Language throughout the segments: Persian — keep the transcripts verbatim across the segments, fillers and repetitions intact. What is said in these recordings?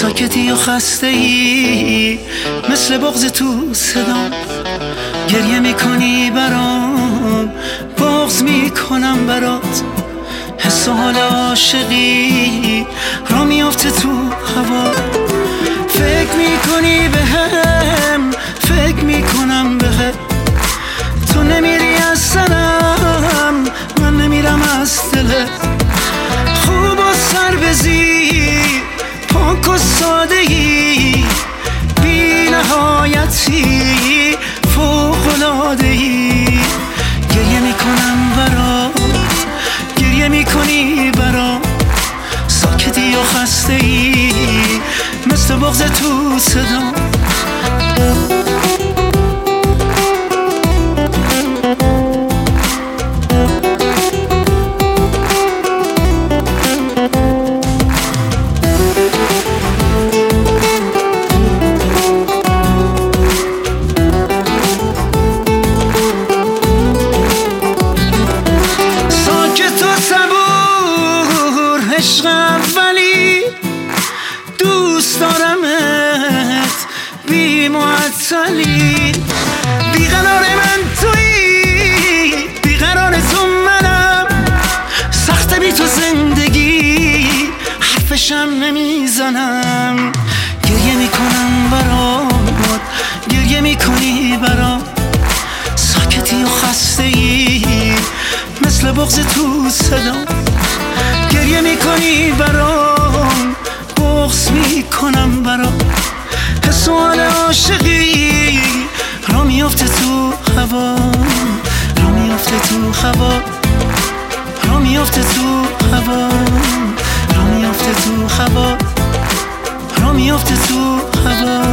ساکتی و خسته ای مثل بغض تو صدا، گریه میکنی برام بغض میکنم برات، حس و حال عاشقی را میافته تو هوا، فکر میکنی به هم فکر میکنم به هم، تو نمیری از سرم من نمیرم از دلت، خوب و سر بزی پاک و ساده ای بی نهایتی فوق‌العاده ای، گریه میکنم برات گریه میکنی برام، ساکتی و خسته ای مثل بغض تو صدا. عشق اولی دوست دارمت بی معطلی، بیقرار من تویی بیقرار تو منم، سخته بی تو زندگی حرفشم نمیزنم، گریه میکنم برات گریه میکنی برام، ساکتی و خسته ای مثل بغض تو صدا، گریه میکنی برام بغض میکنم برام، حس و حال عاشقی را میافته تو هوا، را میافته تو هوا، را میافته تو هوا، را میافته تو هوا، را میافته تو هوا.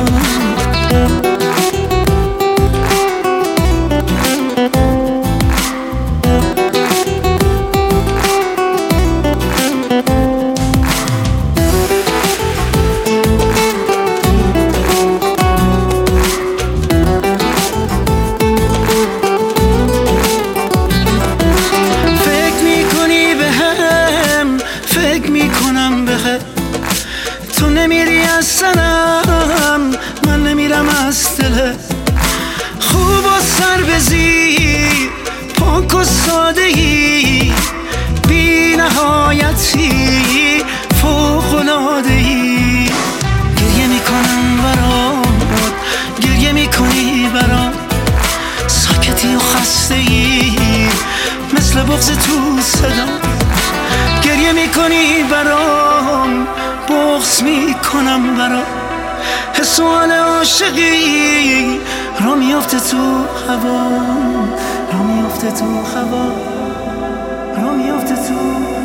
تو نمیری از سرم من نمیرم از دلت، خوب و سر بزی پاک و ساده ای بی نهایتی فوق‌العاده ای، گریه میکنم برات گریه میکنی برام، ساکتی و خسته ای مثل بغض تو صدا، گریه میکنی برام بغض میکنم برام، حس و حال عاشقی را میافته تو هوا، را میافته تو هوا، را میافته تو